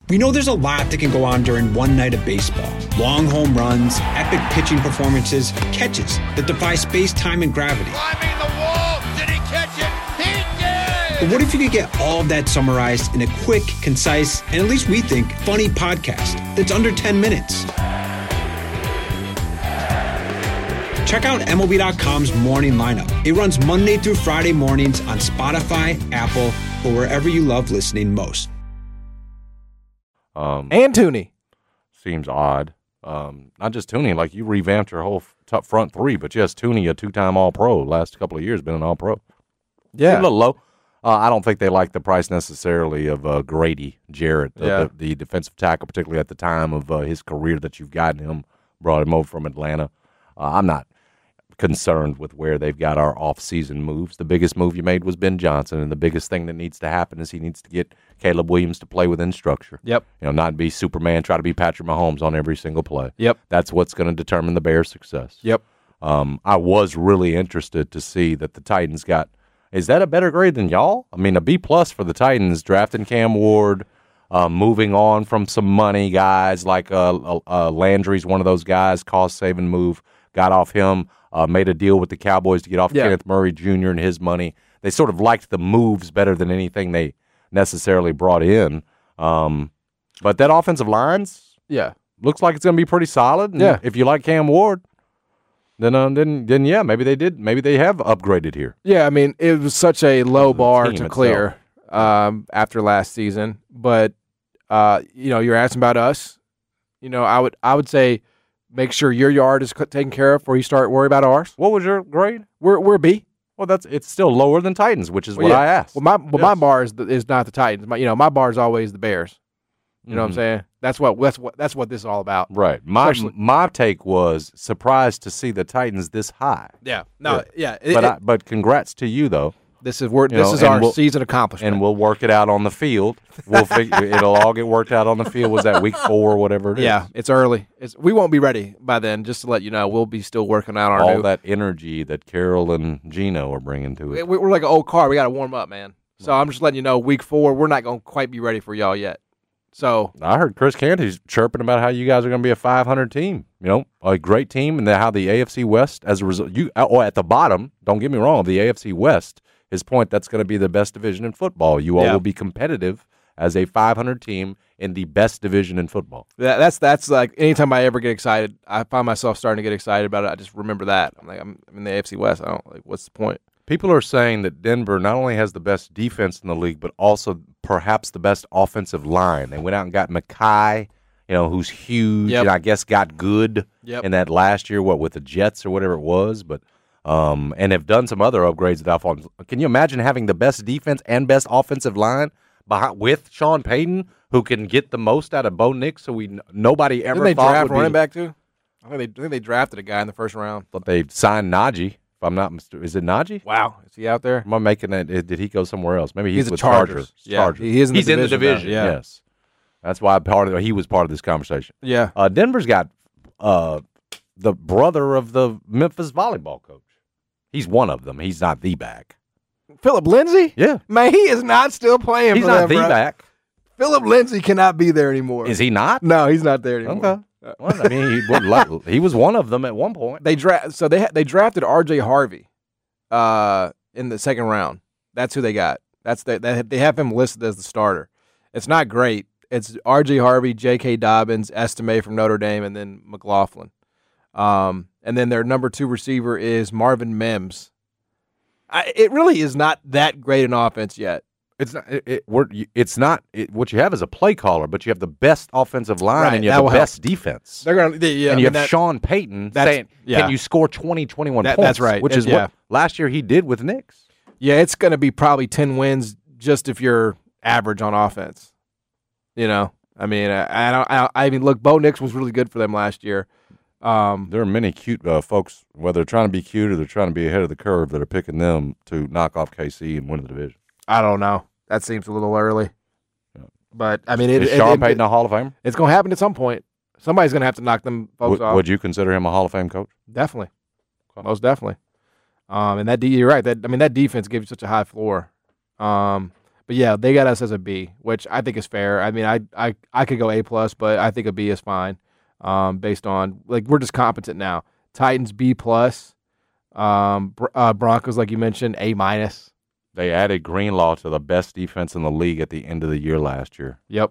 We know there's a lot that can go on during one night of baseball. Long home runs, epic pitching performances, catches that defy space, time, and gravity. Climbing the wall! Did he catch it? He did! But what if you could get all of that summarized in a quick, concise, and at least we think, funny podcast that's under 10 minutes? Check out MLB.com's morning lineup. It runs Monday through Friday mornings on Spotify, Apple, or wherever you love listening most. And Tooney. Seems odd. Not just Tooney, like you revamped your whole front three, but yes, Tooney, a two-time All-Pro. Last couple of years, been an All-Pro. Yeah. A little low. I don't think they like the price necessarily of Grady Jarrett, the defensive tackle, particularly at the time of his career that you've gotten him, brought him over from Atlanta. I'm not concerned with where they've got our off-season moves. The biggest move you made was Ben Johnson, and the biggest thing that needs to happen is he needs to get Caleb Williams to play within structure. Yep. Not be Superman, try to be Patrick Mahomes on every single play. Yep. That's what's going to determine the Bears' success. Yep. I was really interested to see that the Titans got – is that a better grade than y'all? I mean, a B-plus for the Titans, drafting Cam Ward, moving on from some money guys like Landry's one of those guys, cost-saving move, got off him. Made a deal with the Cowboys to get off Kenneth Murray Jr. and his money. They sort of liked the moves better than anything they necessarily brought in. But that offensive lines looks like it's going to be pretty solid. And if you like Cam Ward, then maybe they did. Maybe they have upgraded here. Yeah, I mean, it was such a low bar to clear after last season. But, you're asking about us. I would say – make sure your yard is taken care of before you start worrying about ours. What was your grade? We're B. Well, it's still lower than Titans, which is what I asked. Well, my bar is not the Titans. My bar is always the Bears. You know what I'm saying? That's what this is all about. Right. My take was surprised to see the Titans this high. Yeah. No. Yeah. But congrats to you though. This is our season accomplishment, and we'll work it out on the field. We'll it'll all get worked out on the field. Was that week 4 or whatever it is? Yeah, it's early. We won't be ready by then. Just to let you know, we'll be still working out all that energy that Carol and Gino are bringing to it. We're like an old car. We got to warm up, man. So I'm just letting you know, week 4, we're not going to quite be ready for y'all yet. So I heard Chris Canty's chirping about how you guys are going to be a 500 team. A great team, and how the AFC West, as a result, at the bottom. Don't get me wrong, the AFC West. His point, that's going to be the best division in football. You all will be competitive as a 500 team in the best division in football. That's like anytime I ever get excited, I find myself starting to get excited about it. I just remember that. I'm like, I'm in the AFC West. What's the point? People are saying that Denver not only has the best defense in the league, but also perhaps the best offensive line. They went out and got Mekhi, who's huge, and I guess got good in that last year, with the Jets or whatever it was, but and have done some other upgrades at Alphonse. Can you imagine having the best defense and best offensive line with Sean Payton, who can get the most out of Bo Nix, who nobody ever Didn't they thought draft would running be. back too? I think they drafted a guy in the first round. But they signed Najee. If I'm not mistaken, is it Najee? Wow, is he out there? Am I making that? Did he go somewhere else? Maybe he's with Chargers. Chargers. He is. He's in the division. Yeah. Yes, that's why he was part of this conversation. Yeah. Denver's got the brother of the Memphis volleyball coach. He's one of them. He's not the back. Philip Lindsay? Yeah. Man, he is not still playing He's for not them, the back. Philip Lindsay cannot be there anymore. Is he not? No, he's not there anymore. Okay. Well, I mean, he was one of them at one point. They drafted R.J. Harvey in the second round. That's who they got. They have him listed as the starter. It's not great. It's R.J. Harvey, J.K. Dobbins, Estime from Notre Dame, and then McLaughlin. And then their number 2 receiver is Marvin Mims. It really is not that great an offense yet. It's not. What you have is a play caller, but you have the best offensive line and you have the best defense. They're going and you have Sean Payton saying, "Can you score 20, 21 points?" That's right. Which is what last year he did with Knicks. Yeah, it's going to be probably 10 wins just if you're average on offense. I mean, I mean, look, Bo Nix was really good for them last year. There are many cute folks, whether they're trying to be cute or they're trying to be ahead of the curve, that are picking them to knock off KC and win the division. I don't know. That seems a little early. Yeah. But, I mean, is Sean Payton a Hall of Famer? It's going to happen at some point. Somebody's going to have to knock them folks off. Would you consider him a Hall of Fame coach? Definitely. Most definitely. And you're right. That defense gives you such a high floor. But But yeah, they got us as a B, which I think is fair. I mean, I could go A+, but I think a B is fine, based on we're just competent now. Titans B+, Broncos, like you mentioned, A-. They added Greenlaw to the best defense in the league at the end of the year last year. Yep.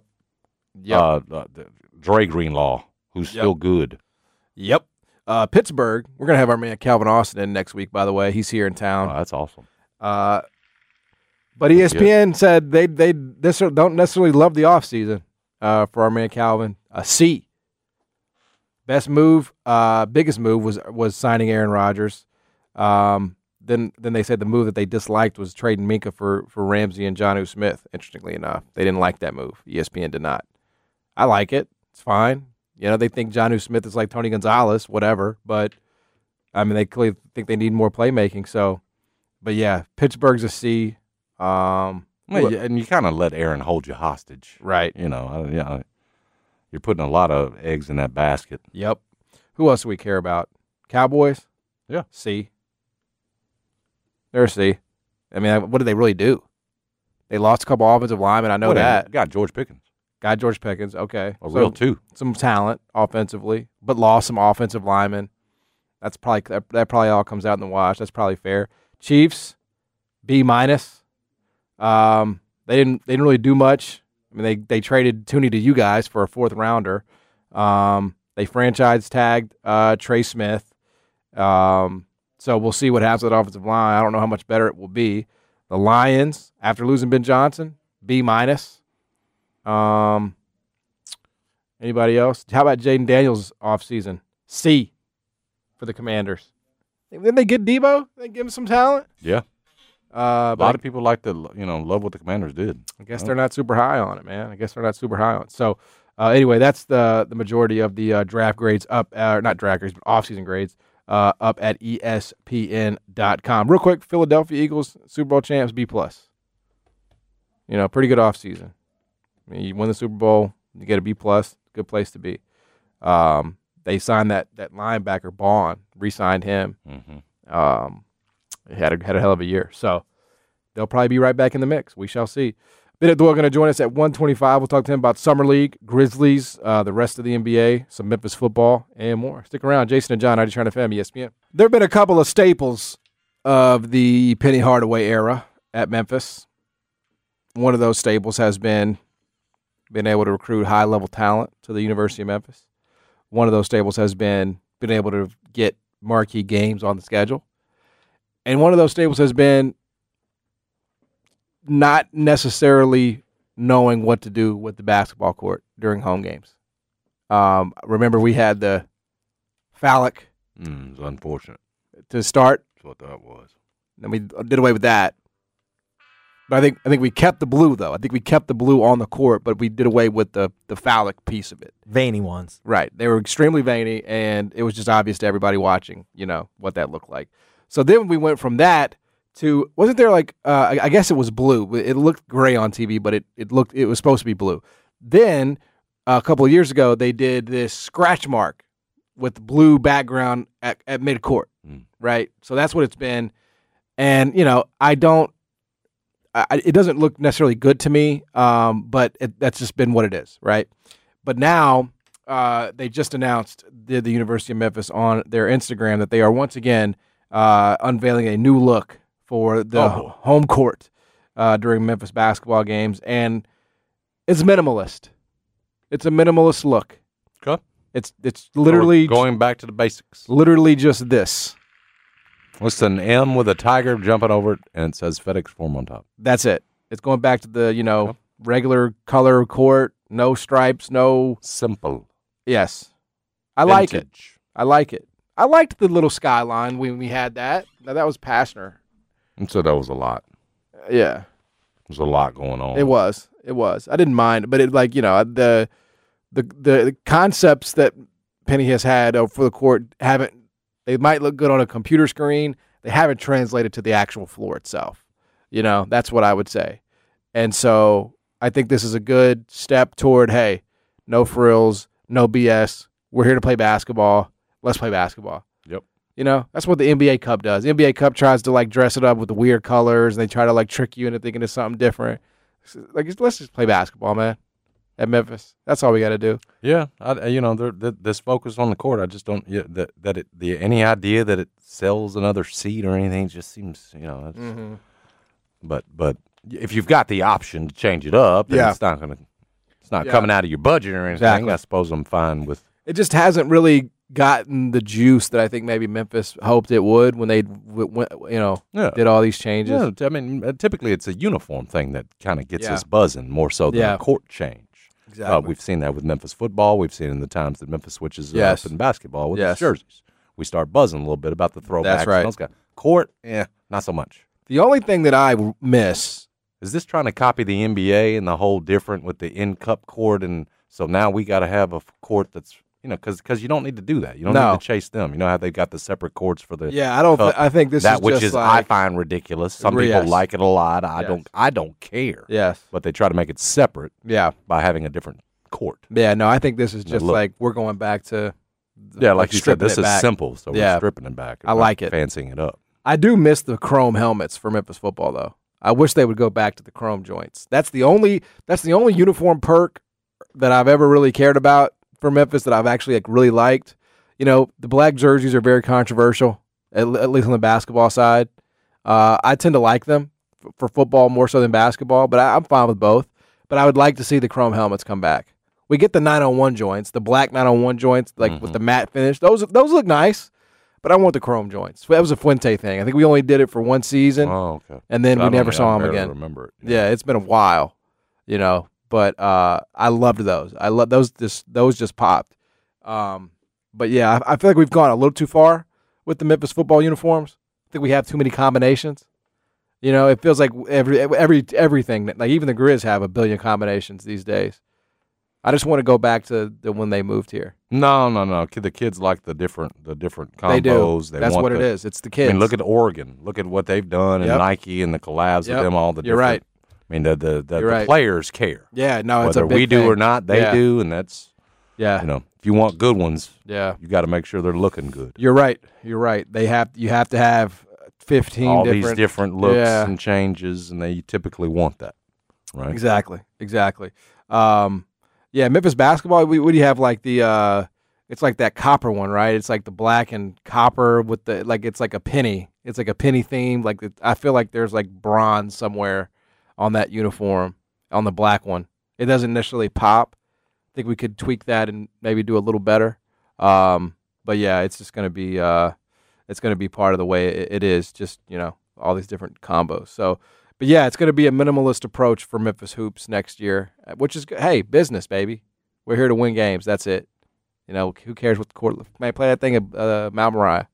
Dre Greenlaw, who's still good. Yep. Pittsburgh, we're going to have our man Calvin Austin in next week, by the way. He's here in town. Oh, that's awesome. But ESPN said they don't necessarily love the offseason for our man Calvin. A C. Best move, biggest move was signing Aaron Rodgers. Then they said the move that they disliked was trading Minka for Ramsey and Jonnu Smith. Interestingly enough, they didn't like that move. ESPN did not. I like it. It's fine. You know, they think Jonnu Smith is like Tony Gonzalez, whatever. But I mean, they clearly think they need more playmaking. So, but yeah, Pittsburgh's a C. And you kind of let Aaron hold you hostage, right? You know, you're putting a lot of eggs in that basket. Yep. Who else do we care about? Cowboys? Yeah. C. They're a C. I mean, what did they really do? They lost a couple offensive linemen. I know that. Got George Pickens. Got George Pickens. Okay. Real two. Some talent offensively, but lost some offensive linemen. That probably all comes out in the wash. That's probably fair. Chiefs, B-. They didn't really do much. I mean, they traded Tooney to you guys for a 4th rounder. They franchise tagged Trey Smith. So we'll see what happens with the offensive line. I don't know how much better it will be. The Lions, after losing Ben Johnson, B-. Anybody else? How about Jaden Daniels offseason? C for the Commanders. Didn't they get Debo? They give him some talent? Yeah. A lot of people like to, love what the Commanders did. I guess they're not super high on it, man. So, anyway, that's the majority of the draft grades not draft grades, but offseason grades up at ESPN.com. Real quick, Philadelphia Eagles, Super Bowl champs, B+. Pretty good offseason. I mean, you win the Super Bowl, you get a B+, good place to be. They signed that linebacker, Bond, re-signed him. Mm-hmm. Had a hell of a year. So they'll probably be right back in the mix. We shall see. Bennett Doyle going to join us at 1:25. We'll talk to him about Summer League, Grizzlies, the rest of the NBA, some Memphis football, and more. Stick around. Jason and John, 90 FM, ESPN. There have been a couple of staples of the Penny Hardaway era at Memphis. One of those staples has been able to recruit high-level talent to the University of Memphis. One of those staples has been able to get marquee games on the schedule. And one of those staples has been not necessarily knowing what to do with the basketball court during home games. Remember, we had the phallic. It's unfortunate. To start. That's what that was. Then we did away with that. But I think we kept the blue, though. I think we kept the blue on the court, but we did away with the phallic piece of it. Veiny ones. Right. They were extremely veiny, and it was just obvious to everybody watching, what that looked like. So then we went from that to, wasn't there I guess it was blue. It looked gray on TV, but it was supposed to be blue. Then a couple of years ago, they did this scratch mark with blue background at midcourt, right? So that's what it's been. And, it doesn't look necessarily good to me, but that's just been what it is, right? But now they just announced, the University of Memphis on their Instagram, that they are once again unveiling a new look for the home court during Memphis basketball games, and it's minimalist. It's a minimalist look. Okay. It's literally going back to the basics. Literally just this. What's an M with a tiger jumping over it, and it says FedEx Form on top. That's it. It's going back to the regular color court, no stripes, no simple. Yes, I like it. I liked the little skyline when we had that. Now that was Pastner. And so that was a lot. Yeah, there was a lot going on. It was. I didn't mind, but the concepts that Penny has had for the court haven't. They might look good on a computer screen. They haven't translated to the actual floor itself. That's what I would say. And so I think this is a good step toward, hey, no frills, no BS. We're here to play basketball. Let's play basketball. Yep. That's what the NBA Cup does. The NBA Cup tries to dress it up with the weird colors, and they try to trick you into thinking it's something different. let's just play basketball, man. At Memphis, that's all we got to do. Yeah, this focus on the court. I just don't. Any idea that it sells another seat or anything just seems, That's, But if you've got the option to change it up, then it's not coming out of your budget or anything. Exactly. I suppose I'm fine with. It just hasn't really gotten the juice that I think maybe Memphis hoped it would when they did all these changes. Yeah, I mean, typically it's a uniform thing that kind of gets us buzzing more so than a court change. Exactly. We've seen that with Memphis football. We've seen it in the times that Memphis switches up in basketball with the jerseys. We start buzzing a little bit about the throwbacks. That's right. And those guys. Court, not so much. The only thing that I miss is this trying to copy the NBA and the whole different with the in-cup court, and so now we got to have a court that's because you don't need to do that. You don't need to chase them. You know how they've got the separate courts for the I think this that is which just is like, I find ridiculous. Some people like it a lot. I don't care. Yes, but they try to make it separate. Yeah, by having a different court. Yeah, no, I think this is just like we're going back to. Like you said, this is simple, so we're stripping it back. I like it, fancying it up. I do miss the chrome helmets for Memphis football, though. I wish they would go back to the chrome joints. That's the only uniform perk that I've ever really cared about for Memphis that I've actually really liked. The black jerseys are very controversial, at least on the basketball side. I tend to like them for football more so than basketball, but I'm fine with both. But I would like to see the chrome helmets come back. We get the 901 joints, the black 901 joints, with the matte finish. Those look nice, but I want the chrome joints. That was a Fuente thing. I think we only did it for one season, and then we never saw them again. Remember it? Yeah, it's been a while, But I loved those. I love those. Those just popped. But yeah, I feel like we've gone a little too far with the Memphis football uniforms. I think we have too many combinations. It feels like everything. Like even the Grizz have a billion combinations these days. I just want to go back to when they moved here. No. The kids like the different combos. They do. That's want what it is. It's the kids. I mean, look at Oregon. Look at what they've done, and Nike and the collabs with them. All the You're different, right. I mean, the players care. Yeah, no, it's whether a big we do thing. or not, they do, and that's if you want good ones, you got to make sure they're looking good. You're right. You have to have 15 all different, these different looks and changes, and they typically want that, right? Exactly. Memphis basketball. What do you have like the? It's like that copper one, right? It's like the black and copper with the it's like a penny. It's like a penny theme. I feel like there's like bronze somewhere on that uniform on the black one. It doesn't necessarily pop. I think we could tweak that and maybe do a little better. But yeah, it's just gonna be part of the way it is. Just all these different combos. So. But yeah, it's going to be a minimalist approach for Memphis Hoops next year, which is, hey, business, baby. We're here to win games. That's it. Who cares what the court? Man, play that thing at Mount Moriah.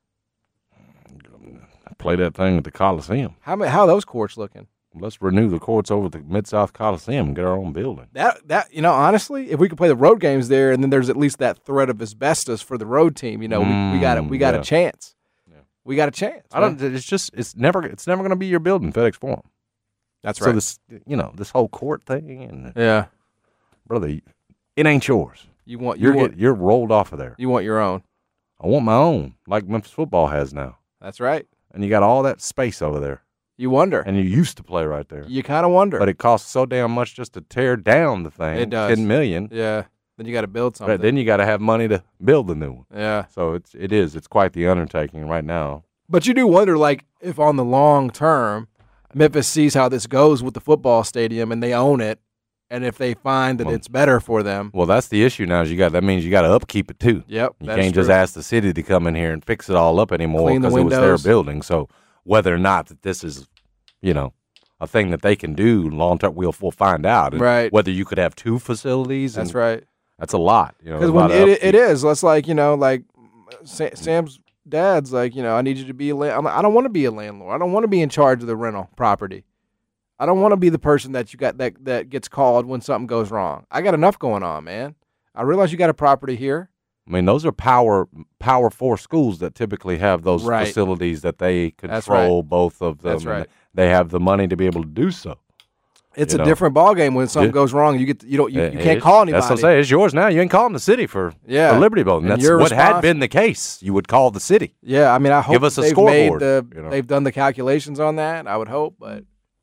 Play that thing at the Coliseum. How are those courts looking? Let's renew the courts over at the Mid-South Coliseum and get our own building. That honestly, if we could play the road games there, and then there's at least that threat of asbestos for the road team, we got a chance. We got a chance. It's never going to be your building, FedEx Forum. That's right. So this whole court thing, and brother, it ain't yours. You're rolled off of there. You want your own. I want my own, like Memphis football has now. That's right. And you got all that space over there. You wonder. And you used to play right there. You kind of wonder. But it costs so damn much just to tear down the thing. It does. $10 million. Yeah. Then you got to build something. But then you got to have money to build the new one. Yeah. So it's quite the undertaking right now. But you do wonder, if on the long term, Memphis sees how this goes with the football stadium and they own it, and if they find that it's better for them. Well, that's the issue now. That means you got to upkeep it too. Yep. You can't just ask the city to come in here and fix it all up anymore because it was their building. So whether or not that this is, a thing that they can do long term, we'll find out. And right. Whether you could have two facilities. That's right. That's a lot. Because when it is, it's like Sam's dad's like, I need you to be I don't want to be a landlord. I don't want to be in charge of the rental property. I don't want to be the person that you got that gets called when something goes wrong. I got enough going on, man. I realize you got a property here. I mean, those are Power 4 schools that typically have those facilities that they control both of them. That's right. They have the money to be able to do so. It's a different ballgame when something goes wrong. You can't call anybody. That's what I'm saying. It's yours now. You ain't calling the city for Liberty Bowl. And that's what had been the case. You would call the city. Yeah, I mean, I hope give us a scoreboard. They've done the calculations on that. I would hope, but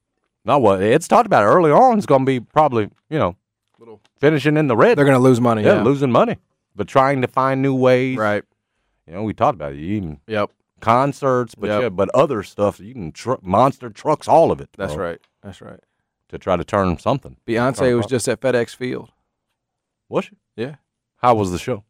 No, well, it's talked about early on. It's going to be probably, finishing in the red. They're going to lose money. Yeah, losing money, but trying to find new ways. Right. We talked about it. Even Yep. concerts, but but other stuff. You can monster trucks, all of it. That's bro, right. That's right. To try to turn something. Beyonce was just at FedEx Field. Was she? Yeah. How was the show?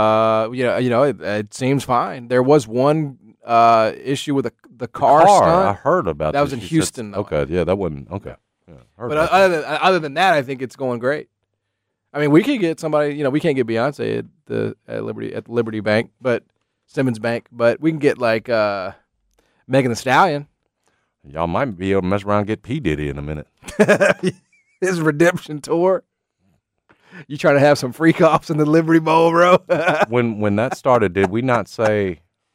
It seems fine. There was one issue with the car I stunt. heard about That was this. in She Houston, said- though. Okay, yeah, that wasn't okay. Yeah, heard But about other than that, I think it's going great. I mean, we could get somebody. We can't get Beyonce at Liberty Bank, but Simmons Bank, but we can get like Megan Thee Stallion. that. Y'all might be able to mess around and get P Diddy in a minute. His redemption tour. You trying to have some freak offs in the Liberty Bowl, bro? when that started, did I not say?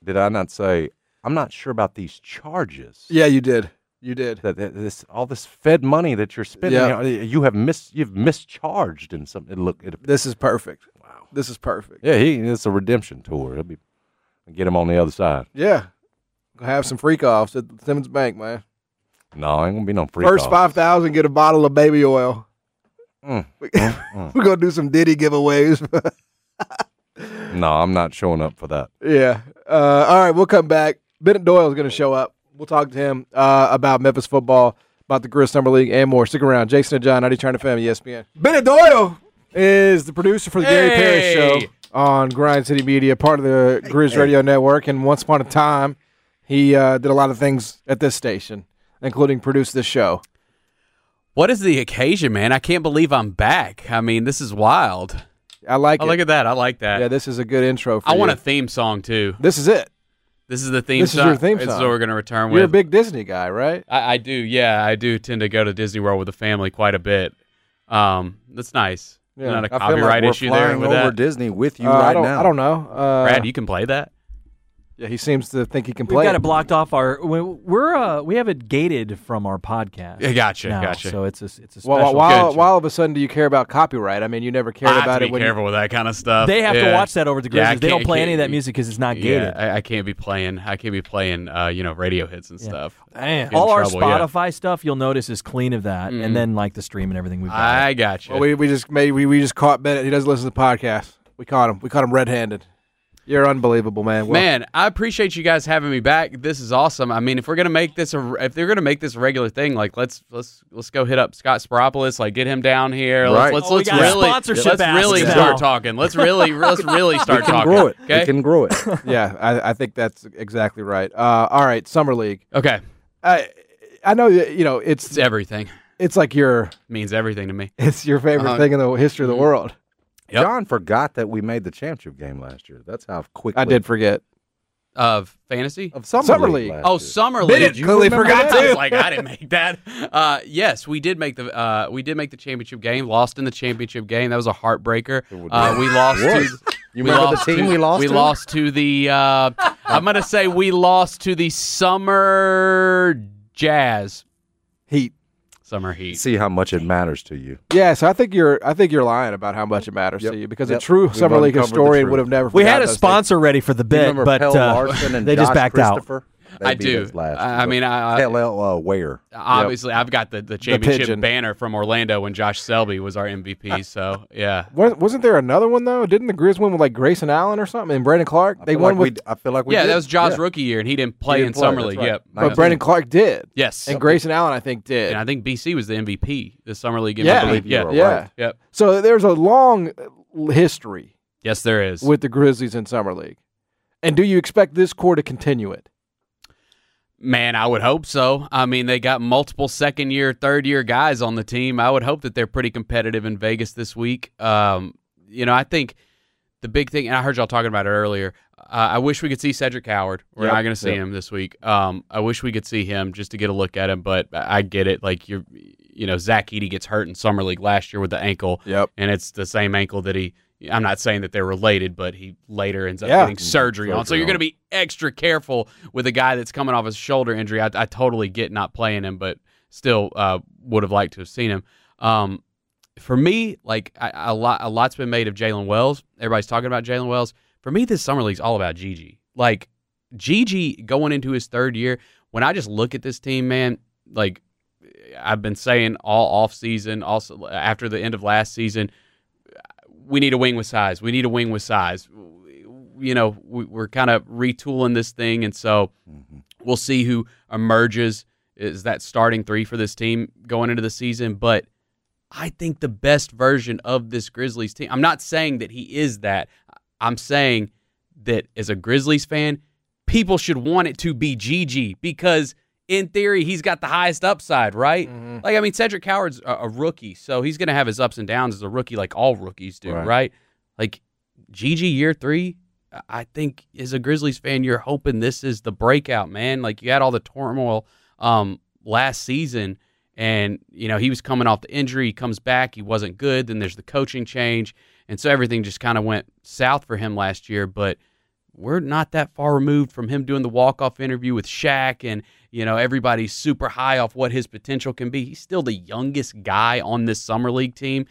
I'm not sure about these charges. Yeah, you did. You did. That all this Fed money that you're spending, Yeah. you've mischarged in some. This is perfect. Wow. This is perfect. Yeah, it's a redemption tour. Get him on the other side. Yeah. Gonna have some freak offs at Simmons Bank, man. No, ain't gonna be no freak First off. 5,000, get a bottle of baby oil. We're gonna do some Diddy giveaways. No, I'm not showing up for that. Yeah. All right, we'll come back. Bennett Doyle is going to show up. We'll talk to him about Memphis football, about the Grizz Summer League, and more. Stick around. Jason and John, 90 Turn to Family, ESPN. Bennett Doyle is the producer for the Gary Parrish Show on Grind City Media, part of the Grizz Radio Network. And once upon a time, he did a lot of things at this station, including produce this show. What is the occasion, man? I can't believe I'm back. I mean, this is wild. I like it. Look at that. I like that. Yeah, this is a good intro for you. I want a theme song, too. This is it. This is the theme This song? is your theme This is song. what we're going to return You're a with. big Disney guy, right? I do, yeah. I do tend to go to Disney World with the family quite a bit. That's nice. Yeah. Not a I feel like copyright we're issue there flying with over that. Disney with you I right don't, now. I don't know. Brad, you can play that? Yeah, he seems to think he can We've play got it. it blocked off we have it gated from our podcast. Yeah, gotcha, now, gotcha. So it's a special. Well, Good. why all of a sudden do you care about copyright? I mean, you never cared I have about to it be when careful with that kind of stuff. they have to watch that over at the Yeah, I Grizzlies. They don't can't- play any of that can't- music because it's not gated. Yeah, I can't be playing. Radio hits and stuff. Damn. Get in All our trouble, yeah. Spotify stuff, you'll notice, is clean of that, and then like the stream and everything we've got. I got you. Well, we just caught Bennett. He doesn't listen to the podcast. We caught him. We caught him red-handed. You're unbelievable, man. Well, Man, I appreciate you guys having me back. This is awesome. I mean, if they're gonna make this a regular thing, like let's go hit up Scott Spiropoulos, like get him down here. Right. Let's we got really sponsorship let's really asks start now. talking. Let's really start We can talking. grow it. Okay. We can grow it. yeah, I think that's exactly right. All right, Summer League. Okay. I know it's It's everything. it's like Means everything to me. it's your favorite thing in the history of the world. Yep. John forgot that we made the championship game last year. That's how quickly I did forget. Of fantasy? of Summer League. last Oh, year. Summer Bennett League. clearly forgot I was too. like, I didn't make that. Yes, we did make the championship game. Lost in the championship game. That was a heartbreaker. We lost What? to. You remember the team we lost We to? lost to the. I'm gonna say we lost to the Summer Jazz. Heat. Summer Heat. See how much it matters to you. Yeah, so I think you're lying about how much it matters Yep. to you because Yep. a true We've Summer League uncovered the historian truth. would have never. We had forgotten a those sponsor ready for the You bit, remember but Pell Larson and they just Josh backed out. Christopher? They I beat do. us last I year. mean, Where? obviously, I've got the championship pigeon. banner from Orlando when Josh Selby was our MVP. So yeah. things. Wasn't there another one though? Didn't the Grizz win with like Grayson Allen or something and Brandon Clark? They won with, I feel like we Yeah, did. that was Jaws' Yeah. rookie year, and he didn't play didn't in play, Summer that's League. right. Yep. but Brandon Clark did. Yes. And Grayson Allen, I think, did. And I think BC was the MVP, the Summer League MVP. Yeah. I believe you yeah. were yeah. right. Yep. So there's a long history Yes, there is. with the Grizzlies in Summer League. And do you expect this core to continue it? Man, I would hope so. I mean, they got multiple second-year, third-year guys on the team. I would hope that they're pretty competitive in Vegas this week. I think the big thing, and I heard y'all talking about it earlier, I wish we could see Cedric Howard. We're Yep. not going to see him this week. I wish we could see him just to get a look at him, but I get it. Like, Zach Edey gets hurt in Summer League last year with the ankle, Yep. and it's the same ankle that I'm not saying that they're related, but he later ends up Yeah. getting surgery on. So you're going to be extra careful with a guy that's coming off his shoulder injury. I totally get not playing him, but still would have liked to have seen him. For me, like a lot's been made of Jalen Wells. Everybody's talking about Jalen Wells. For me, this Summer League's all about Gigi. Like Gigi going into his third year, when I just look at this team, man, like I've been saying all off season, also after the end of last season, we need a wing with size. We need a wing with size. You know, we're kind of retooling this thing, and so we'll see who emerges as that starting three for this team going into the season. But I think the best version of this Grizzlies team, I'm not saying that he is that. I'm saying that as a Grizzlies fan, people should want it to be Gigi because in theory, he's got the highest upside, right? Mm-hmm. Like, I mean, Cedric Howard's a rookie, so he's going to have his ups and downs as a rookie like all rookies do, right? Like, Gigi year 3, I think as a Grizzlies fan, you're hoping this is the breakout, man. Like, you had all the turmoil last season, and, you know, he was coming off the injury. He comes back. He wasn't good. Then there's the coaching change. And so everything just kind of went south for him last year. But we're not that far removed from him doing the walk-off interview with Shaq, and, you know, everybody's super high off what his potential can be. He's still the youngest guy on this Summer League team.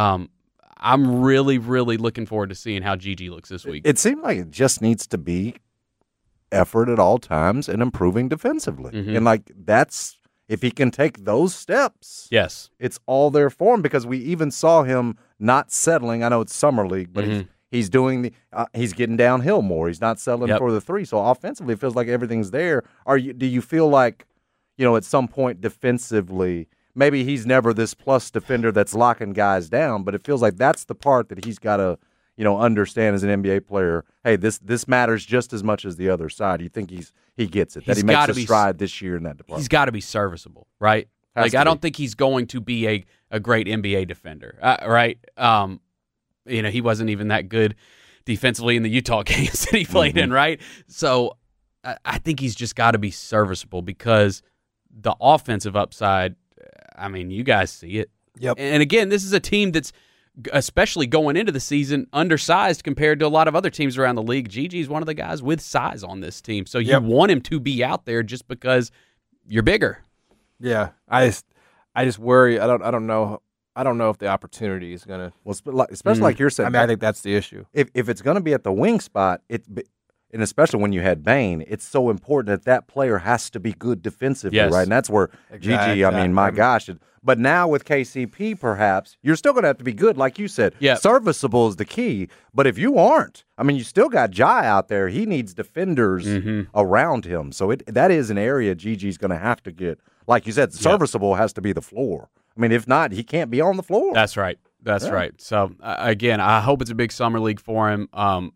I'm really, really looking forward to seeing how Gigi looks this week. It seemed like it just needs to be effort at all times and improving defensively. Mm-hmm. And, like, that's – if he can take those steps, yes, it's all there for him because we even saw him not settling. I know it's Summer League, but he's doing the he's getting downhill more. He's not settling for the three. So offensively, it feels like everything's there. Do you feel like, you know, at some point defensively, maybe he's never this plus defender that's locking guys down, but it feels like that's the part that he's got to, you know, understand as an NBA player. Hey, this matters just as much as the other side. You think he gets it, that he makes a stride this year in that department. He's got to be serviceable, right? I don't think he's going to be a great NBA defender, right? You know, he wasn't even that good defensively in the Utah games that he played in, right? So I think he's just got to be serviceable because the offensive upside, I mean, you guys see it. Yep. And again, this is a team that's, especially going into the season, undersized compared to a lot of other teams around the league. Gigi's one of the guys with size on this team. So you want him to be out there just because you're bigger. Yeah. I just worry. I don't know if the opportunity is going to, especially like you're saying. I mean, I think that's the issue. If it's going to be at the wing spot, and especially when you had Bane, it's so important that player has to be good defensively, right? And that's where Gigi, I mean, my gosh. But now with KCP, perhaps, you're still going to have to be good, like you said. Yeah. Serviceable is the key. But if you aren't, I mean, you still got Jai out there. He needs defenders around him. So that is an area Gigi's going to have to get. Like you said, serviceable has to be the floor. I mean, if not, he can't be on the floor. That's right. That's right. So, again, I hope it's a big summer league for him.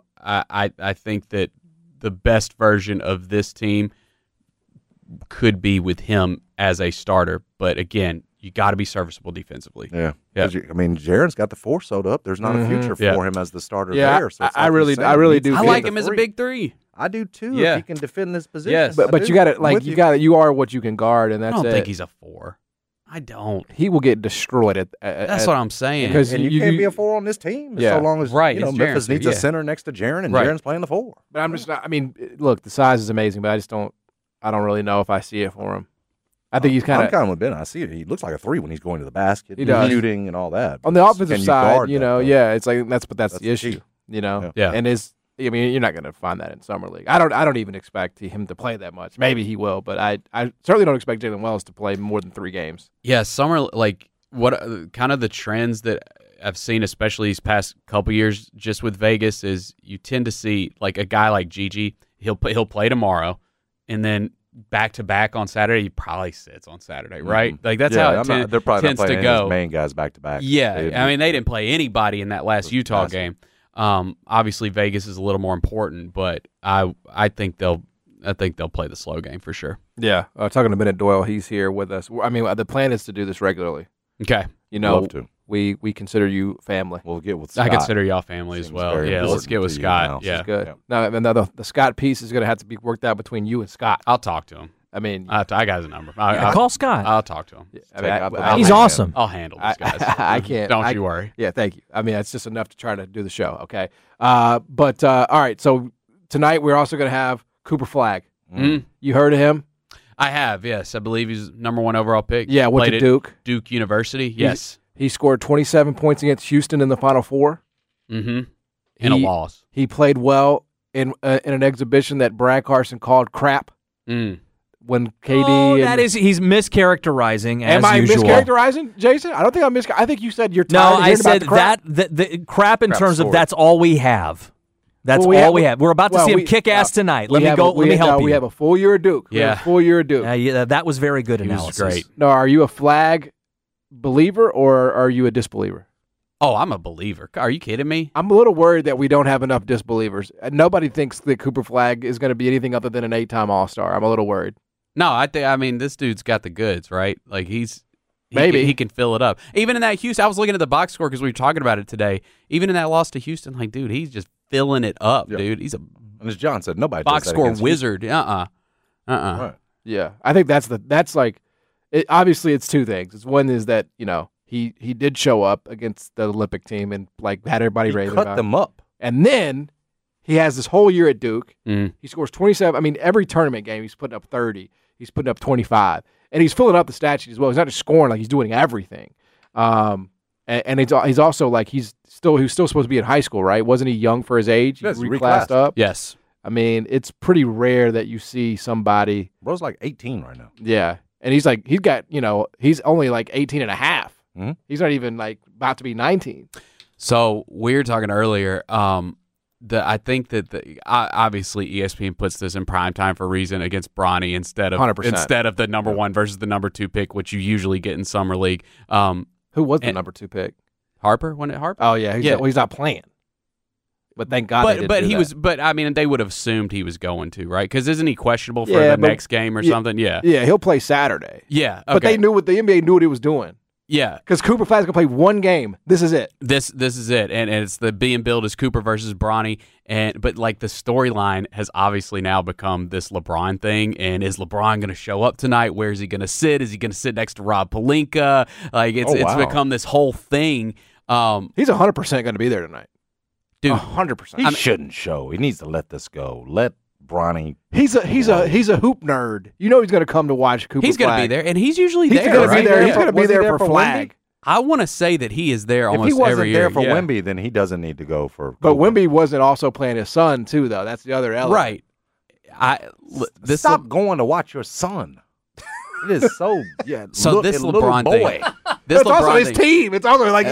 I think that the best version of this team could be with him as a starter. But, again, you got to be serviceable defensively. Yeah. I mean, Jaren's got the force soda up. There's not a future for him as the starter there. So I really do. I like him as a big three. I do too. If he can defend this position. Yes. But you are what you can guard, and that's it. I don't think he's a 4. I don't. He will get destroyed that's what I'm saying. Because you can't be a 4 on this team so long as Memphis needs a center next to Jaren, and Jaren's playing the 4. But I'm just not. I mean, look, the size is amazing, but I don't really know if I see it for him. I think he's kind of. I'm kind of with Ben. I see it. He looks like a 3 when he's going to the basket, he does. shooting and all that. On the offensive side, it's like that's the issue. You know, and I mean, you're not going to find that in summer league. I don't even expect him to play that much. Maybe he will, but I certainly don't expect Jalen Wells to play more than 3 games. Yeah, summer, like what kind of the trends that I've seen, especially these past couple years, just with Vegas, is you tend to see like a guy like Gigi. He'll play tomorrow, and then back to back on Saturday. He probably sits on Saturday, right? Like that's how they're probably tends not playing to go. His main guys back to back. Yeah, I mean they didn't play anybody in that last Utah game. Obviously Vegas is a little more important, but I think they'll play the slow game for sure. Yeah, talking to Bennett Doyle, he's here with us. I mean, the plan is to do this regularly. Okay, you know, love to. We consider you family. We'll get with Scott. I consider y'all family as well. Yeah, let's get with Scott. Yeah, good. Yeah. Now the Scott piece is going to have to be worked out between you and Scott. I'll talk to him. I mean, I got his number. Call Scott. I'll talk to him. I mean, he's awesome. I'll handle this, guys. I can't. Don't you worry. Yeah, thank you. I mean, it's just enough to try to do the show. Okay. But all right. So tonight we're also going to have Cooper Flagg. Mm-hmm. You heard of him? I have. Yes, I believe he's #1 overall pick. Yeah, went to Duke. Duke University. Yes. He scored 27 points against Houston in the Final Four. Mm-hmm. In a loss. He played well in an exhibition that Brad Carson called crap. when KD. He's mischaracterizing as Am I usual. mischaracterizing, Jason? I don't think I'm I think you said you're No, tired of I hearing said about the crap. the crap in Crap terms of story. that's all we have. That's Well, all we have. We're about to see him kick ass tonight. Let me help We you. have a full year of Duke. We have a full year of Duke. Yeah, that was very good He was analysis. great. No, are you a flag believer or are you a disbeliever? Oh, I'm a believer. Are you kidding me? I'm a little worried that we don't have enough disbelievers. Nobody thinks that Cooper Flagg is going to be anything other than an 8-time All-Star. I'm a little worried. No, I mean, this dude's got the goods, right? Like Maybe. he can fill it up. Even in that Houston, I was looking at the box score because we were talking about it today. Even in that loss to Houston, like, dude, he's just filling it up, dude. He's a And as John said, nobody box does that score against wizard. Right. Yeah, I think that's like. Obviously, it's two things. It's one is that he did show up against the Olympic team and like had everybody He raving cut about them it. up. And then he has this whole year at Duke. Mm. He scores 27. I mean, every tournament game he's putting up 30. He's putting up 25, and he's filling up the stat sheet as well. He's not just scoring; like he's doing everything. And he's also like he was still supposed to be in high school, right? Wasn't he young for his age? He Yes, reclassed reclassed. up. Yes. I mean, it's pretty rare that you see somebody. Bro's like 18 right now. Yeah. And he's got, he's only like 18 and a half. Mhm. He's not even like about to be 19. So we were talking earlier. I think that obviously ESPN puts this in prime time for a reason against Bronny instead of 100%. the number one versus the number 2 pick, which you usually get in summer league. Who was the And- number 2 pick? Harper, wasn't it Harper? Oh yeah, he's not playing. But thank God. they didn't But do he that. was. But I mean, they would have assumed he was going to, right? Because isn't he questionable for Yeah, the but- next game or yeah. something? Yeah. Yeah, he'll play Saturday. Yeah. But okay. they knew the NBA knew what he was doing Yeah. because Cooper Flagg's gonna play one game. This is it. This is it, and it's the being billed as Cooper versus Bronny, but like the storyline has obviously now become this LeBron thing, and is LeBron going to show up tonight? Where is he going to sit? Is he going to sit next to Rob Pelinka? Like it's become this whole thing. He's 100% going to be there tonight. Dude, 100%. He shouldn't show. He needs to let this go. Let Bronny. He's a hoop nerd. You know he's going to come to watch Cooper. he's going to be Flag. there, and he's usually He's there. going to right? be there. Yeah. He's going to be Was he there there for for Flag. Wemby? I want to say that he is there If almost he wasn't every year. there for yeah. Wemby, then he doesn't need to go for. But Cooper. Wemby wasn't also playing his son too, though. That's the other element. right? This Stop going to watch your son. It is so So this little LeBron boy. thing. This It's also LeBron his thing. team. It's also like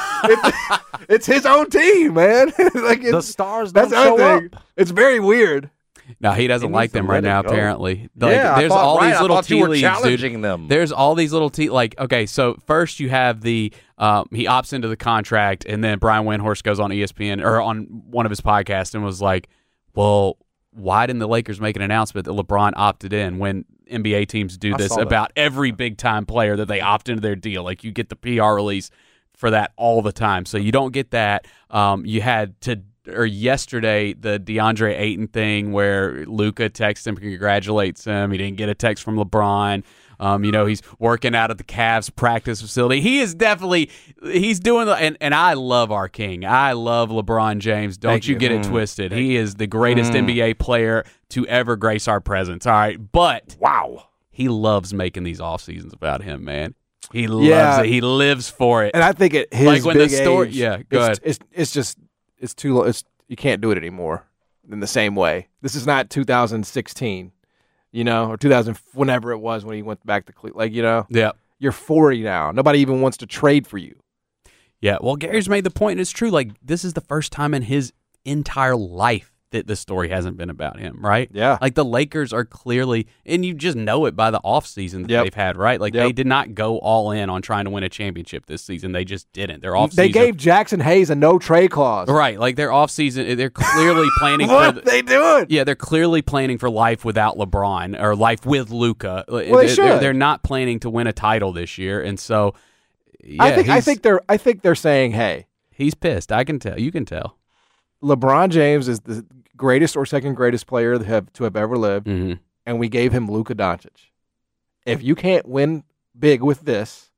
it's his own team, man. Like The it's, stars that's don't the show other thing. up. It's very weird. No, he doesn't He like needs to them right let it now. go. Apparently, like, Yeah, there's all these little you tea were leaves, dude. challenging them. There's all these little like, okay, so first you have the he opts into the contract, and then Brian Windhorst goes on ESPN or on one of his podcasts and was like, well, why didn't the Lakers make an announcement that LeBron opted in when NBA teams do I this saw that. about every big time player that they opt into their deal? Like you get the PR release for that all the time, so you don't get that. You had yesterday the DeAndre Ayton thing where Luka texts him, congratulates him. He didn't get a text from LeBron. He's working out at the Cavs practice facility. He is definitely he's doing and I love our king. I love LeBron James. Don't Thank you you. get it twisted. He is the greatest NBA player to ever grace our presence. All right, but Wow. he loves making these off seasons about him, man. He Yeah. loves it. He lives for it. And I think at his Like when the big story- age, yeah, go ahead. It's too. You can't do it anymore in the same way. This is not 2016, or 2000, whenever it was when he went back to Cleveland. Yeah. You're 40 now. Nobody even wants to trade for you. Yeah, well, Gary's made the point, and it's true. Like, this is the first time in his entire life that the story hasn't been about him, right? Yeah. Like, the Lakers are clearly, and you just know it by the offseason that Yep. they've had, right? Like, Yep. they did not go all in on trying to win a championship this season. They just didn't. Their offseason. They gave Jackson Hayes a no trade clause. Right, like, their offseason, they're clearly planning for What they doing? Yeah, they're clearly planning for life without LeBron or life with Luka. Well, they should. They're not planning to win a title this year, and so yeah, I think they're saying, hey, he's pissed. I can tell. You can tell. LeBron James is the greatest or second greatest player to have ever lived, Mm-hmm. and we gave him Luka Doncic. If you can't win big with this,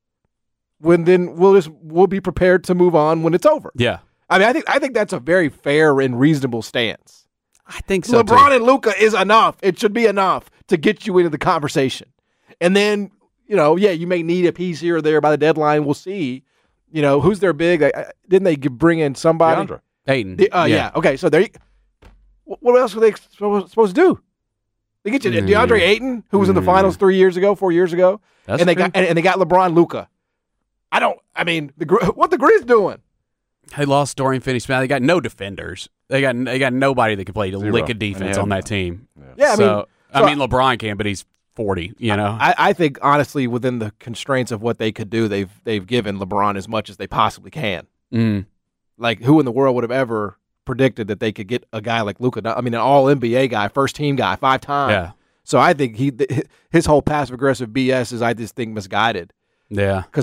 then we'll be prepared to move on when it's over. Yeah, I mean, I think that's a very fair and reasonable stance. I think so. LeBron too. and Luka is enough. It should be enough to get you into the conversation. And then, you may need a piece here or there by the deadline. We'll see. Who's their big? Didn't they bring in somebody? DeAndre. Ayton. Yeah. Okay. So what else were they supposed to do? They get you DeAndre Ayton, who was in the finals 4 years ago, That's and they true. got LeBron, Luka. What the Grizz doing? They lost Dorian Finney-Smith. They got no defenders. They got nobody that can play to lick a defense on that team. Yeah, I mean LeBron can, but he's 40. You know, I think honestly, within the constraints of what they could do, they've given LeBron as much as they possibly can. Like, who in the world would have ever predicted that they could get a guy like Luka? I mean, an All NBA guy, first team guy, 5-time. Yeah. So I think his whole passive aggressive BS is, I just think, misguided. Yeah. Because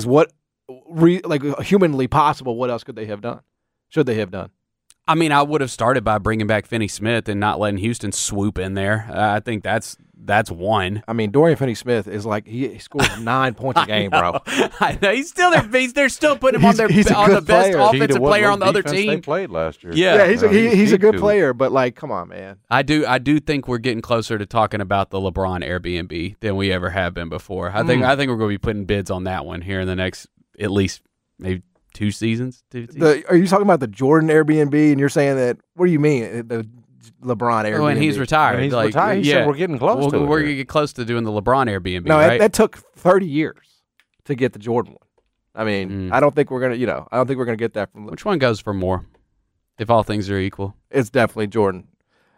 humanly possible, what else could they have done? Should they have done? I mean, I would have started by bringing back Finney-Smith and not letting Houston swoop in there. I think that's one. I mean, Dorian Finney-Smith is like he scores 9 points a game, bro. I know he's still there. They're still putting him on the best player. offensive player on the other team. They played last year. Yeah, he's a good player, but like, come on, man. I do think we're getting closer to talking about the LeBron Airbnb than we ever have been before. I think we're going to be putting bids on that one here in the next at least maybe 2 seasons. Are you talking about the Jordan Airbnb? And you're saying that? What do you mean the LeBron Airbnb? When he's retired, When he's retired, he said we're getting close to it. We're going to get close to doing the LeBron Airbnb. No, right? that took 30 years to get the Jordan one. I mean, I don't think we're gonna, I don't think we're gonna get that from. Which one goes for more? If all things are equal, it's definitely Jordan.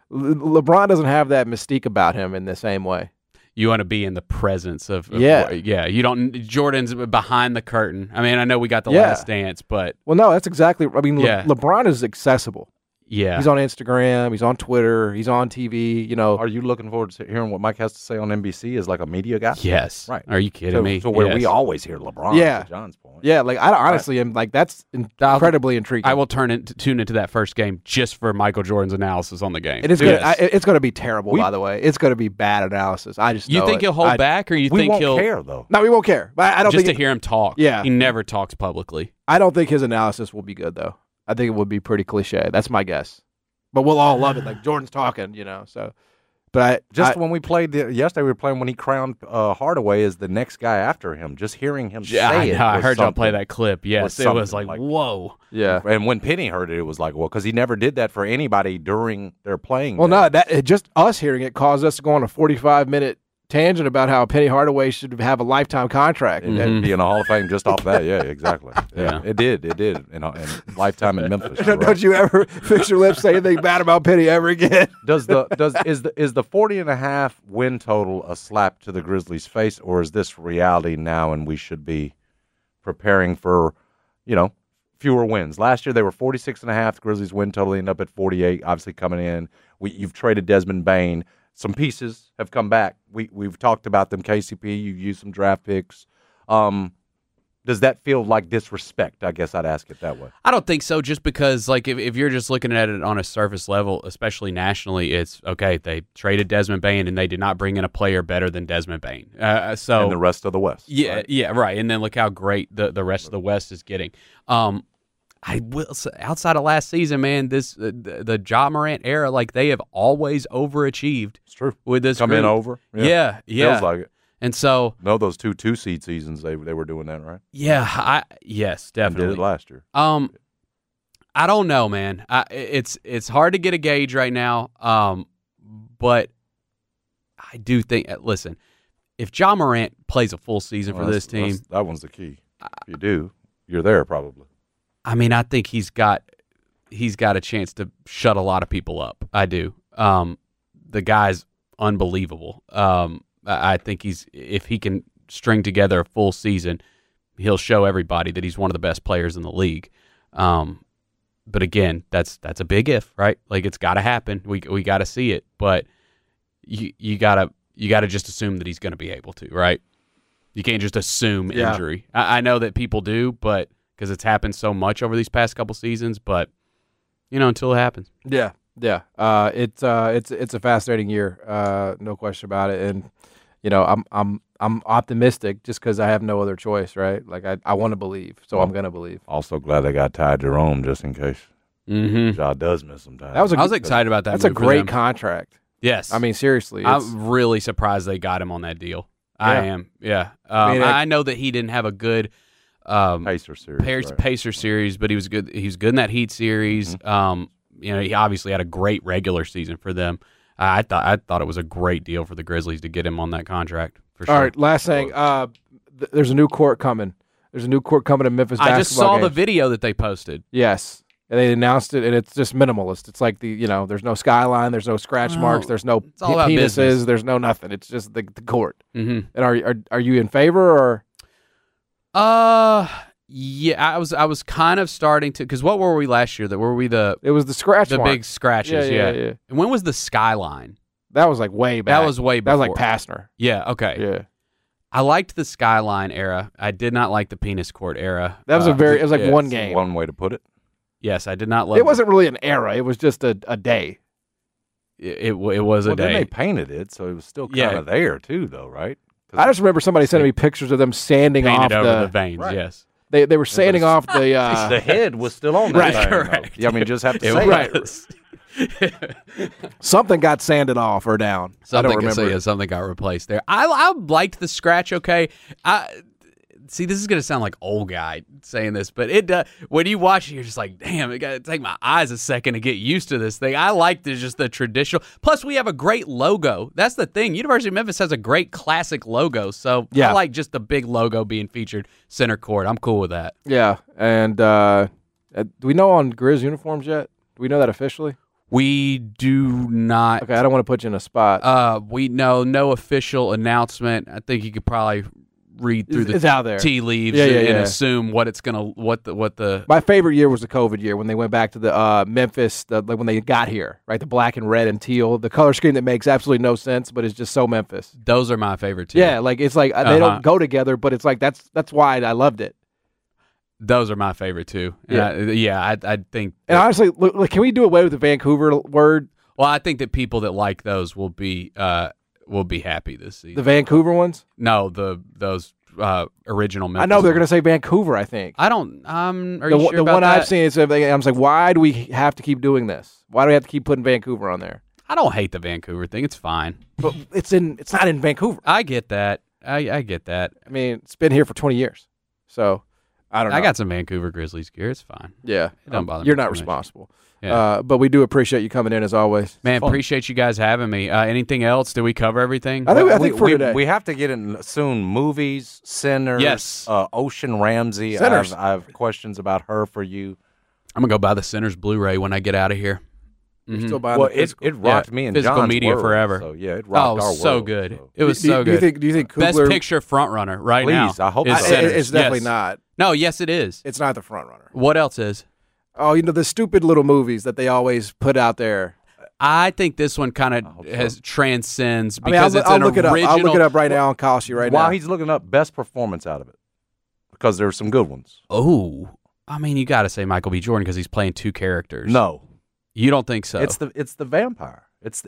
LeBron doesn't have that mystique about him in the same way. You want to be in the presence of Yeah. You don't. Jordan's behind the curtain. I mean, I know we got the Last Dance, but Well, no, that's exactly. I mean, Yeah. LeBron is accessible. yeah, He's on Instagram. He's on Twitter. He's on TV. Are you looking forward to hearing what Mike has to say on NBC as like a media guy? yes. Right. Are you kidding me? So where Yes. we always hear LeBron, Yeah. to John's point. Yeah, like I honestly am like that's incredibly intriguing. I will tune into that first game just for Michael Jordan's analysis on the game. And it's Yes. it's gonna be terrible. By the way, it's gonna be bad analysis. I just You know think it. he'll hold back, or you We think won't he'll care though. No, we won't care. But I don't just think to hear him talk? Yeah. he never talks publicly. I don't think his analysis will be good though. I think it would be pretty cliche. That's my guess. But we'll all love it. Like Jordan's talking, So, but When we played yesterday, we were playing when he crowned Hardaway as the next guy after him. Just hearing him Yeah, say it. I heard y'all something. play that clip. Yes, was it was something like, like- whoa. yeah. And when Penny heard it, it was like, well, because he never did that for anybody during their playing. Well, days. no, just us hearing it caused us to go on a 45-minute tangent about how Penny Hardaway should have a lifetime contract. And then be in the Hall of Fame just off that. Yeah, exactly. Yeah. It did. And lifetime in Memphis. you're Don't right. you ever fix your lips, say anything bad about Penny ever again? Is the 40.5 win total a slap to the Grizzlies' face, or is this reality now and we should be preparing for, fewer wins? Last year they were 46.5. The Grizzlies' win total ended up at 48. Obviously coming in, you've traded Desmond Bane. Some pieces have come back. We've talked about them. KCP, you've used some draft picks. Does that feel like disrespect? I guess I'd ask it that way. I don't think so, just because like if you're just looking at it on a surface level, especially nationally, it's okay. They traded Desmond Bane and they did not bring in a player better than Desmond Bane. So And the rest of the West. yeah, right? yeah, right. And then look how great the rest of the West is getting. I will say, outside of last season, man, the Ja Morant era, like they have always overachieved. It's true. With this Come in group. over. Yeah. Feels like it. And so, No, those two seed seasons they were doing that, right? yeah, yes, And definitely. did it last year. I don't know, man. It's hard to get a gauge right now. But I do think. Listen, if Ja Morant plays a full season for this team, that one's the key. If you do, you're there probably. I mean, I think he's got a chance to shut a lot of people up. I do. The guy's unbelievable. I think if he can string together a full season, he'll show everybody that he's one of the best players in the league. But again, that's a big if, right? Like it's got to happen. We got to see it, but you gotta just assume that he's going to be able to, right? You can't just assume injury. I know that people do, but because it's happened so much over these past couple seasons, but until it happens. Yeah. It's a fascinating year, no question about it. And I'm optimistic just because I have no other choice, right? Like I want to believe, so I'm gonna believe. Also glad they got Ty Jerome just in case. Mm-hmm. Ja does miss some time. I was excited about that. That's a move for great them. contract. Yes, I mean, seriously, I'm really surprised they got him on that deal. I am. Yeah. I know that he didn't have a good Pacer series. right. Pacer series, but he was good. He was good in that Heat series. Mm-hmm. He obviously had a great regular season for them. I thought it was a great deal for the Grizzlies to get him on that contract. For sure. All right, last thing. There's a new court coming. There's a new court coming to Memphis basketball I just saw the games. video that they posted. Yes. And they announced it, and it's just minimalist. It's like there's no skyline, there's no scratch marks, there's no it's all about penises, business. there's no nothing. It's just the court. Mm-hmm. And are you in favor or? Yeah, I was kind of starting to, because what were we last year? It was the scratch mark. big scratches. Yeah. And when was the skyline? That was like way back. That was way That before. was like Pastner. Yeah. Okay. Yeah. I liked the skyline era. I did not like the penis court era. That was it was like yeah, one it's game. One way to put it. Yes, I did not love. It wasn't really an era. It was just a day. It was a Well, then day. they painted it, so it was still kind of there too, though, right? I just remember somebody sending me pictures of them sanding Painted off over the veins. Right. Yes. They were sanding off the the head was still on that Right, thing, though. correct. Yeah, I mean, just have to It say Right. was. something got sanded off or down. I don't remember. Something got replaced there. I liked the scratch. Okay. See, this is gonna sound like old guy saying this, but when you watch it, you're just like, damn, it got to take my eyes a second to get used to this thing. I like just the traditional. Plus, we have a great logo. That's the thing. University of Memphis has a great classic logo, so Yeah. I like just the big logo being featured center court. I'm cool with that. Yeah, and do we know on Grizz uniforms yet? Do we know that officially? We do not. Okay, I don't want to put you in a spot. We know no official announcement. I think you could probably read through It's out there. tea leaves Yeah, and yeah. assume what the My favorite year was the COVID year when they went back to the Memphis, like when they got here, right? The black and red and teal, the color scheme that makes absolutely no sense, but it's just so Memphis. those are my favorite too. Yeah, like it's like they don't go together, but it's like that's why I loved it. Those are my favorite too. Yeah. I think. And honestly, look, can we do away with the Vancouver word, Well, I think that people that like those will be happy this season. the Vancouver ones? No, those original Memphis. I know they're going to ones. say Vancouver. I think I don't. Are you sure the about one that? I've seen is I'm just like, why do we have to keep doing this? Why do we have to keep putting Vancouver on there? I don't hate the Vancouver thing. It's fine. But it's not in Vancouver. I get that. I get that. I mean, it's been here for 20 years, so I don't know. I got some Vancouver Grizzlies gear. It's fine. Yeah, It don't bother me You're too not much. responsible. Yeah. But we do appreciate you coming in as always. Man, appreciate you guys having me. Anything else? Did we cover everything? I think for today. we have to get in soon. Movies, Sinners. Yes. Ocean Ramsey. Sinners. I have questions about her for you. I'm gonna go buy the Sinners Blu-ray when I get out of here. You're still buying Well, the physical. it rocked me and physical John's media world, forever. So yeah, it rocked our so world, good. so. It was Do so good. Do you think Best Kugler? picture front runner right now? Please, I hope is so. Sinners. It's definitely Yes. not. No, yes, it is. It's not the front runner. What else is? Oh, the stupid little movies that they always put out there. I think this one kind hope of so. transcends I mean, because it's I'll an look it up. original. I'll look it up right now and cost you right While now. he's looking up best performance out of it, because there are some good ones. Oh, I mean, you got to say Michael B. Jordan because he's playing two characters. No, you don't think so? it's the vampire. It's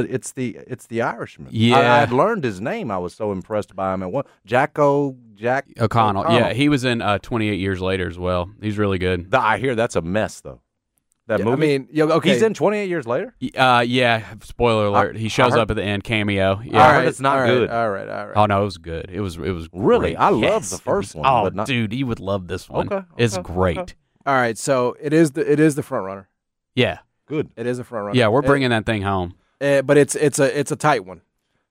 the Irishman. Yeah. I had learned his name. I was so impressed by him. And Jack O'Connell. Yeah, he was in 28 Years Later as well. He's really good. I hear that's a mess though. That Yeah, movie. I mean, okay. He's in 28 Years Later. Yeah. Spoiler alert. He shows heard- up at the end. Cameo. I Yeah. heard it's not good. All right. Oh no, it was good. It was Really? great. I love Yes, the it first was- one, Oh, but not- dude, you would love this one. Okay, It's okay, great. okay. All right. So it is the front runner. Yeah, Good. It is the front runner. yeah, we're bringing that thing home. But it's a tight one.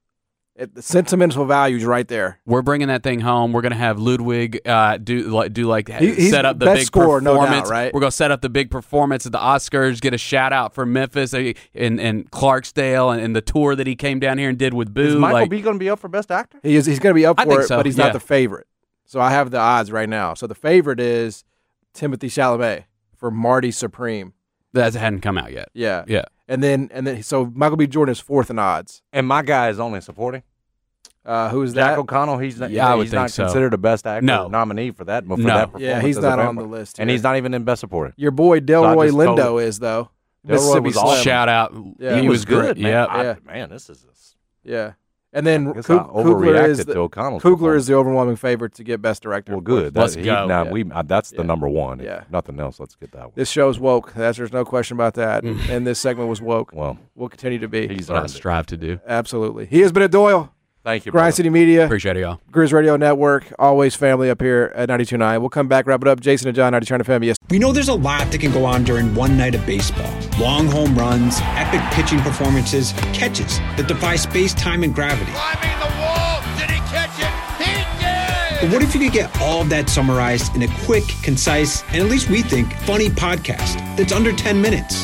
The sentimental value's right there. We're bringing that thing home. We're gonna have Ludwig do like He's set up the best big scorer, no doubt, performance. right? We're gonna set up the big performance at the Oscars. Get a shout out for Memphis and Clarksdale and the tour that he came down here and did with Boo. Is Michael like, B going to be up for best actor? He's going to be up I for think it, so, but he's yeah. not the favorite. So I have the odds right now. So the favorite is Timothy Chalamet for Marty Supreme. that hadn't come out yet. Yeah. Yeah. And then so Michael B. Jordan is fourth in odds. And my guy is only supporting. Who is Jack that? O'Connell. He's not. Yeah, I would he's think not so. considered a best actor No. nominee for that. For No. that performance Yeah, he's as a not on vampire. the list and here. he's not even in best supporting. Your boy So I Delroy just told Lindo is though. Delroy Mississippi was Slim. awesome. Shout out. Yeah. he was good, great. man. Yep. Yeah. This is. Yeah. And then I guess I overreacted to O'Connell's Kugler performance. is the overwhelming favorite to get best director. Well, good. Let's That- go. Now Yeah. that's Yeah. the number one. Yeah. If nothing else, let's get that one. This show's woke. There's no question about that. And this segment was woke. Well, Will continue to be. he's What I earned it. strive to do. Absolutely. He has been a Doyle. Thank you, Grind brother. City Media, Appreciate it, y'all. Grizz Radio Network, always family up here at 92.9. We'll come back, wrap it up. Jason and John, 92.9 FM. Yes. We know there's a lot that can go on during one night of baseball. Long home runs, epic pitching performances, catches that defy space, time, and gravity. Climbing the wall. Did he catch it? He did! But what if you could get all of that summarized in a quick, concise, and at least we think, funny podcast that's under 10 minutes?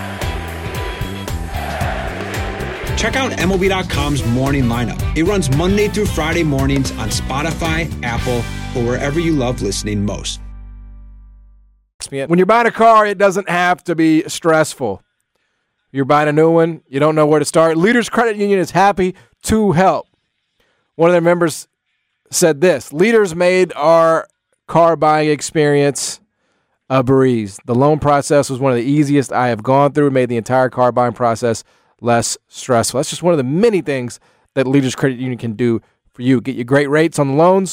Check out MLB.com's morning lineup. It runs Monday through Friday mornings on Spotify, Apple, or wherever you love listening most. When you're buying a car, it doesn't have to be stressful. You're buying a new one, you don't know where to start. Leaders Credit Union is happy to help. One of their members said this: Leaders made our car buying experience a breeze. The loan process was one of the easiest I have gone through. It made the entire car buying process less stressful. That's just one of the many things that Leaders Credit Union can do for you. Get you great rates on the loans,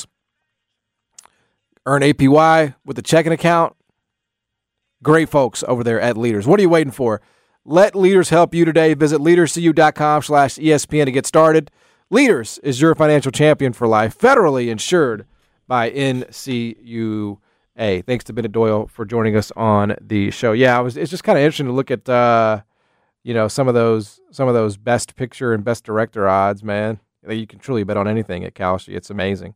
earn APY with a checking account. Great folks over there at Leaders. What are you waiting for? Let Leaders help you today. Visit leaderscu.com/ESPN to get started. Leaders is your financial champion for life, federally insured by NCUA. Thanks to Bennett Doyle for joining us on the show. Yeah, it's just kind of interesting to look at some of those best picture and best director odds, man. You can truly bet on anything at Kalshi. It's amazing.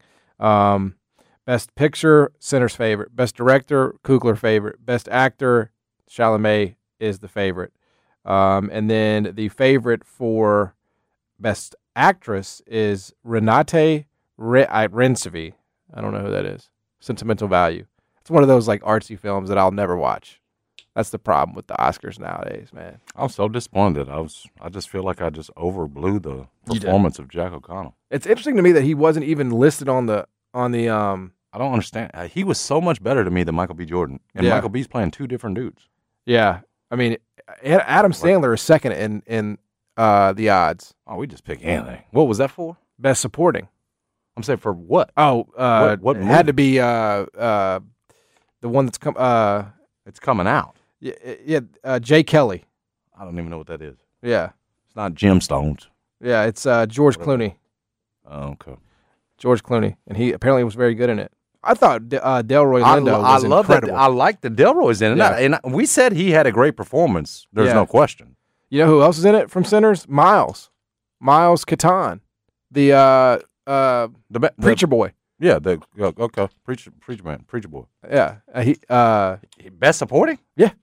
Best picture, Center's favorite. Best director, Kugler favorite. Best actor, Chalamet is the favorite. And then the favorite for best actress is Renate Rensevi. I don't know who that is. Sentimental Value. It's one of those like artsy films that I'll never watch. That's the problem with the Oscars nowadays, man. I'm so disappointed. I just feel like I just overblew the performance of Jack O'Connell. It's interesting to me that he wasn't even listed on the I don't understand. He was so much better to me than Michael B. Jordan, and Michael B's playing two different dudes. Yeah, I mean, Adam Sandler is second in the odds. Oh, we just pick anything. What was that for? Best supporting. I'm saying for what? Oh, what it had to be the one that's come. It's coming out. Yeah, Jay Kelly. I don't even know what that is. Yeah, it's not Gemstones. Yeah, it's George Clooney. Oh, okay. George Clooney, and he apparently was very good in it. I thought Delroy Lindo was incredible. I like the Delroy's in it, and we said he had a great performance. There's no question. You know who else is in it from Sinners? Miles Catan, the preacher boy. Yeah, okay, preacher boy. Yeah, he best supporting. Yeah,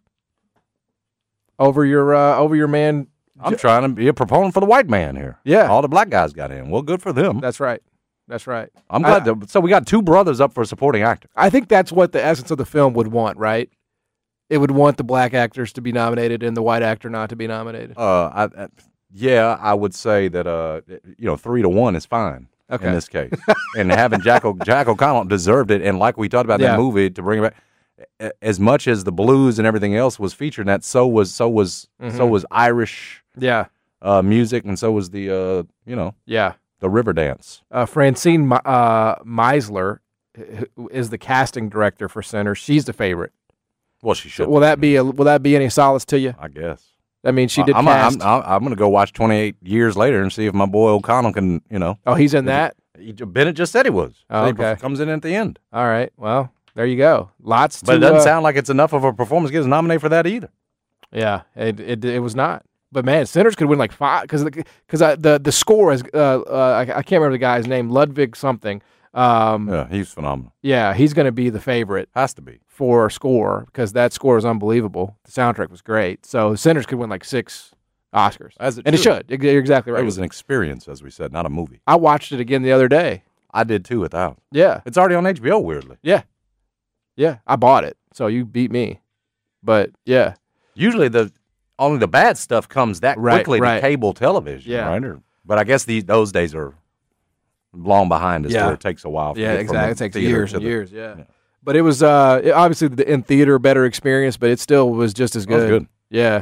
over your man. I'm trying to be a proponent for the white man here. Yeah, all the black guys got in. Well, good for them. That's right. That's right. I'm glad. So we got two brothers up for a supporting actor. I think that's what the essence of the film would want, right? It would want the black actors to be nominated and the white actor not to be nominated. I would say that 3-1 is fine in this case. And having Jack O'Connell deserved it, and like we talked about that movie, to bring it back, as much as the blues and everything else was featured in that, so was Irish music, and so was the the river dance. Francine Meisler is the casting director for Center. She's the favorite. Well, she should. Will that be any solace to you? I guess. I mean, she did cast. I'm going to go watch 28 years later and see if my boy O'Connell can, Oh, he's in that? Bennett just said he was. Oh, okay. He comes in at the end. All right. Well, there you go. But it doesn't sound like it's enough of a performance to get us nominated for that either. Yeah, it was not. But man, Sinners could win like 5 because the score is I can't remember the guy's name, Ludwig something. He's phenomenal. Yeah, he's going to be the favorite. Has to be for score because that score is unbelievable. The soundtrack was great. So Sinners could win like 6 Oscars, it should. You're exactly right. It was an experience, as we said, not a movie. I watched it again the other day. I did too with the house. Yeah, it's already on HBO. Weirdly. Yeah, I bought it, so you beat me. But yeah, usually only the bad stuff comes that quickly to cable television, right? But I guess those days are long behind us where it takes a while. Yeah, exactly. It takes years and years, yeah. But it was obviously in theater better experience, but it still was just as good. Good. Yeah,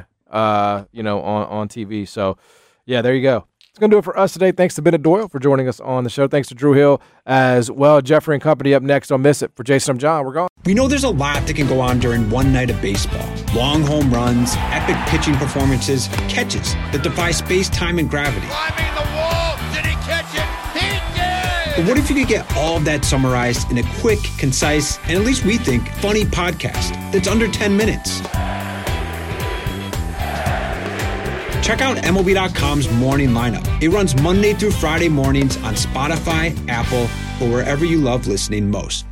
on TV. So, yeah, there you go. It's going to do it for us today. Thanks to Bennett Doyle for joining us on the show. Thanks to Drew Hill as well. Jeffrey and company up next. Don't miss it. For Jason, I'm John. We're gone. We know there's a lot that can go on during one night of baseball. Long home runs, epic pitching performances, catches that defy space, time, and gravity. Climbing the wall. Did he catch it? He But what if you could get all of that summarized in a quick, concise, and at least we think, funny podcast that's under 10 minutes? Check out MLB.com's Morning Lineup. It runs Monday through Friday mornings on Spotify, Apple, or wherever you love listening most.